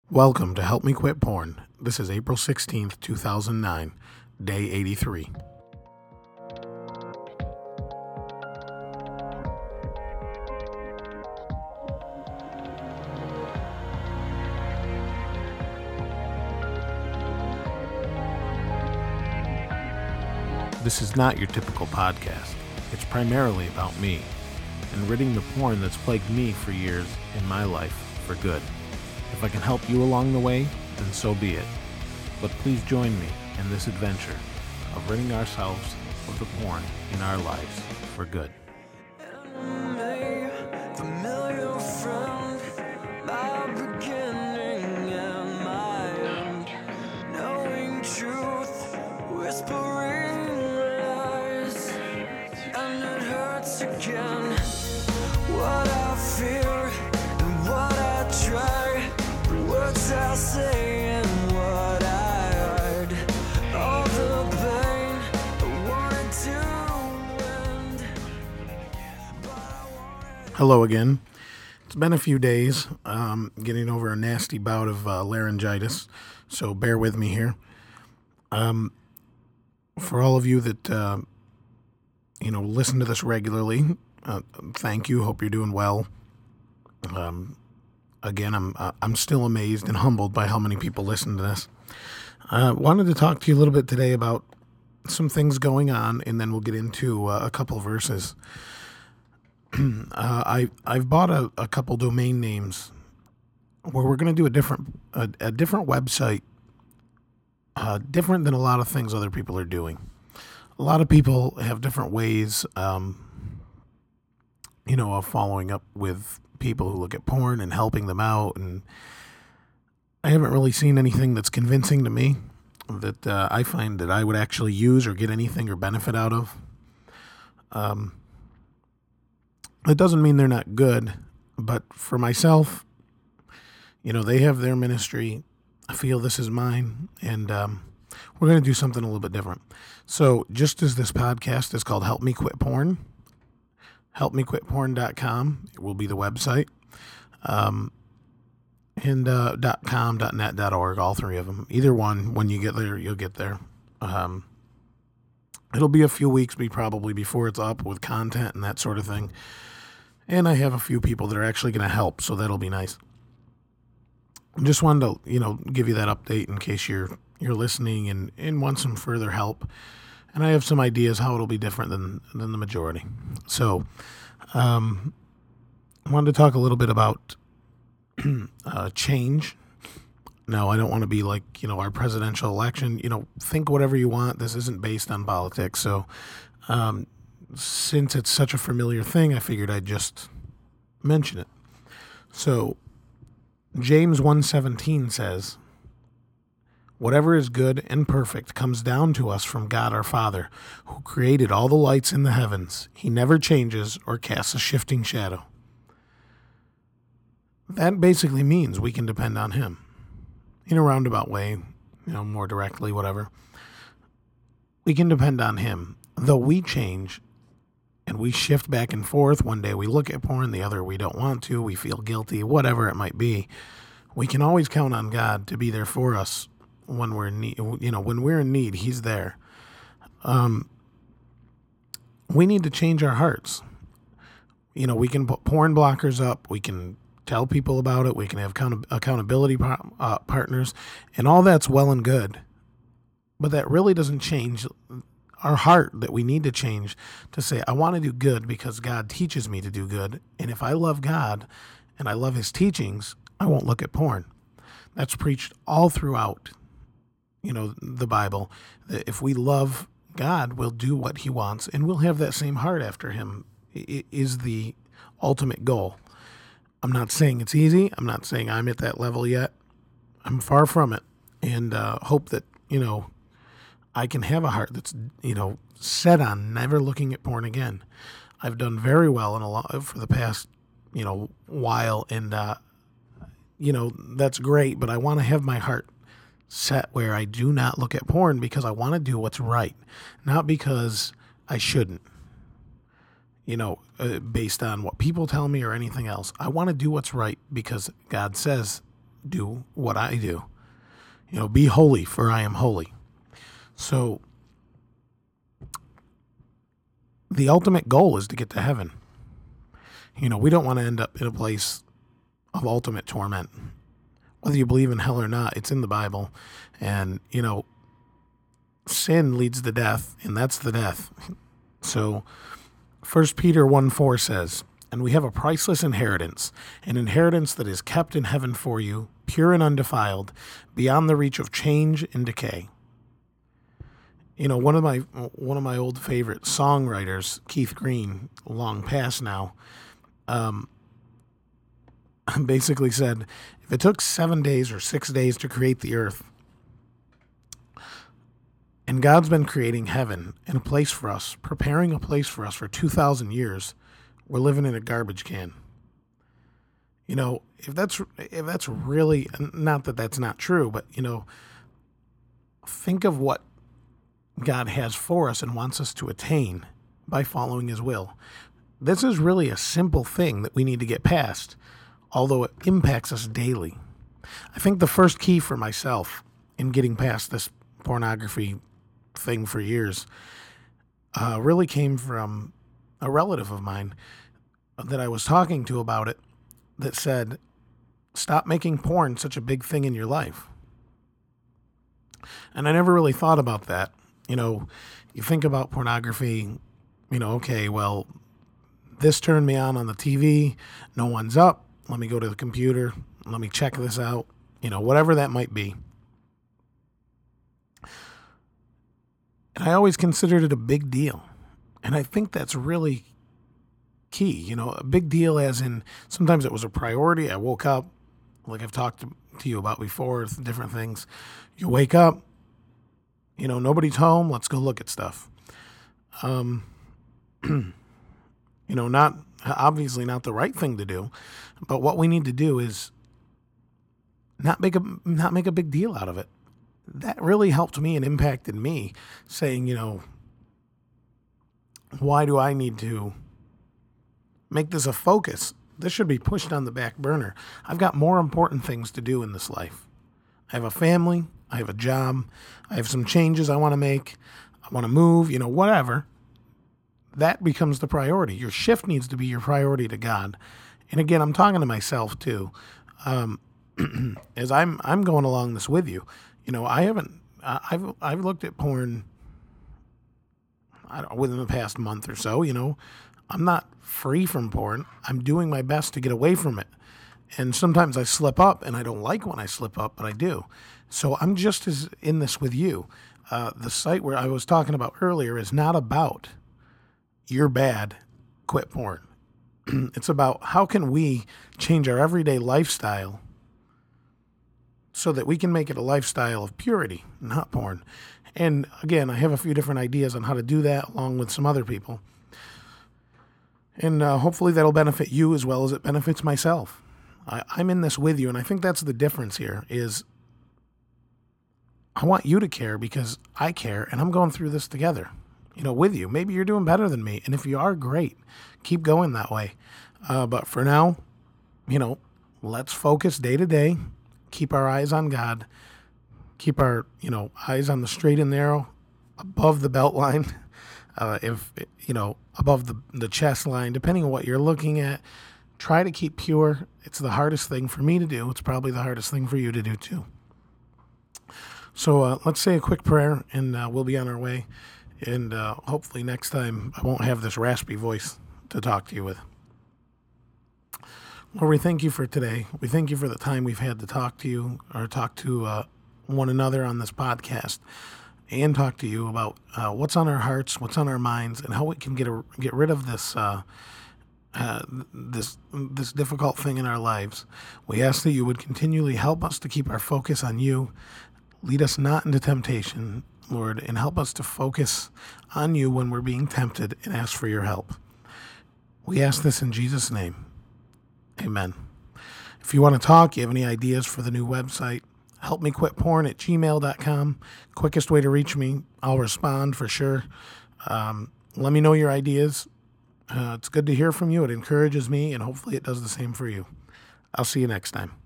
Welcome to Help Me Quit Porn. This is April 16th, 2009, day 83. This is not your typical podcast. It's primarily about me and ridding the porn that's plagued me for years in my life for good. If I can help you along the way, then so be it. But please join me in this adventure of ridding ourselves of the porn in our lives for good. Hello again. It's been a few days, getting over a nasty bout of laryngitis, so bear with me here. For all of you that, listen to this regularly, thank you. Hope you're doing well. Again, I'm still amazed and humbled by how many people listen to this. Wanted to talk to you a little bit today about some things going on, and then we'll get into a couple verses. I've bought a couple domain names where we're going to do a different website, different than a lot of things other people are doing. A lot of people have different ways, of following up with people who look at porn and helping them out. And I haven't really seen anything that's convincing to me that I find that I would actually use or get anything or benefit out of. It doesn't mean they're not good, but for myself, they have their ministry. I feel this is mine, and we're going to do something a little bit different. So just as this podcast is called Help Me Quit Porn, helpmequitporn.com will be the website, and .com, .net, .org, all three of them. Either one, when you get there, you'll get there. It'll be a few weeks probably before it's up with content and that sort of thing. And I have a few people that are actually going to help, so that'll be nice. Just wanted to, give you that update in case you're listening and want some further help. And I have some ideas how it'll be different than the majority. So, I wanted to talk a little bit about change. No, I don't want to be like, our presidential election. Think whatever you want. This isn't based on politics. So, since it's such a familiar thing, I figured I'd just mention it. So, James 1:17 says, "Whatever is good and perfect comes down to us from God our Father, who created all the lights in the heavens. He never changes or casts a shifting shadow." That basically means we can depend on Him. In a roundabout way, more directly, whatever. We can depend on Him. Though we change and we shift back and forth, one day we look at porn, the other we don't want to, we feel guilty, whatever it might be, we can always count on God to be there for us when we're in need. When we're in need, He's there. We need to change our hearts. We can put porn blockers up, we can tell people about it, we can have accountability partners, and all that's well and good. But that really doesn't change our heart, that we need to change to say, I want to do good because God teaches me to do good. And if I love God and I love His teachings, I won't look at porn. That's preached all throughout, the Bible, that if we love God, we'll do what He wants and we'll have that same heart after Him. It is the ultimate goal. I'm not saying it's easy. I'm not saying I'm at that level yet. I'm far from it, and hope that, I can have a heart that's, set on never looking at porn again. I've done very well for the past, while, and, that's great, but I want to have my heart set where I do not look at porn because I want to do what's right, not because I shouldn't, based on what people tell me or anything else. I want to do what's right because God says do what I do. Be holy, for I am holy. So the ultimate goal is to get to heaven. We don't want to end up in a place of ultimate torment. Whether you believe in hell or not, it's in the Bible. And, sin leads to death, and that's the death. So 1 Peter 1:4 says, "And we have a priceless inheritance, an inheritance that is kept in heaven for you, pure and undefiled, beyond the reach of change and decay." One of my old favorite songwriters, Keith Green, long past now, basically said, if it took 7 days or 6 days to create the earth, and God's been creating heaven and a place for us, preparing a place for us for 2,000 years, we're living in a garbage can. If that's really, not that that's not true, but, think of what God has for us and wants us to attain by following his will. This is really a simple thing that we need to get past, although it impacts us daily. I think the first key for myself in getting past this pornography thing for years really came from a relative of mine that I was talking to about it, that said, stop making porn such a big thing in your life. And I never really thought about that. You think about pornography, okay, well, this turned me on the TV, no one's up, let me go to the computer, let me check this out, whatever that might be. And I always considered it a big deal. And I think that's really key, a big deal as in sometimes it was a priority. I woke up, like I've talked to you about before, different things. You wake up, nobody's home, let's go look at stuff. Not obviously not the right thing to do, but what we need to do is not make a big deal out of it. That really helped me and impacted me, saying, why do I need to make this a focus? This should be pushed on the back burner. I've got more important things to do in this life. I have a family, I have a job, I have some changes I want to make, I want to move, whatever. That becomes the priority. Your shift needs to be your priority to God. And again, I'm talking to myself too. As I'm going along this with you, I've looked at porn within the past month or so. I'm not free from porn. I'm doing my best to get away from it. And sometimes I slip up, and I don't like when I slip up, but I do. So I'm just as in this with you. The site where I was talking about earlier is not about you're bad, quit porn. It's about how can we change our everyday lifestyle so that we can make it a lifestyle of purity, not porn. And again, I have a few different ideas on how to do that along with some other people. And hopefully that'll benefit you as well as it benefits myself. I'm in this with you, and I think that's the difference here is I want you to care because I care, and I'm going through this together, with you. Maybe you're doing better than me, and if you are, great. Keep going that way. But for now, let's focus day to day, keep our eyes on God, keep our, eyes on the straight and narrow, above the belt line, above the chest line, depending on what you're looking at. Try to keep pure. It's the hardest thing for me to do. It's probably the hardest thing for you to do too. So let's say a quick prayer, and we'll be on our way. And hopefully next time I won't have this raspy voice to talk to you with. Lord, we thank you for today. We thank you for the time we've had to talk to you, or talk to one another on this podcast, and talk to you about what's on our hearts, what's on our minds, and how we can get rid of this this difficult thing in our lives. We ask that you would continually help us to keep our focus on you. Lead us not into temptation, Lord, and help us to focus on you when we're being tempted and ask for your help. We ask this in Jesus' name. Amen. If you want to talk, you have any ideas for the new website, helpmequitporn@gmail.com. Quickest way to reach me. I'll respond for sure. Let me know your ideas. It's good to hear from you. It encourages me, and hopefully it does the same for you. I'll see you next time.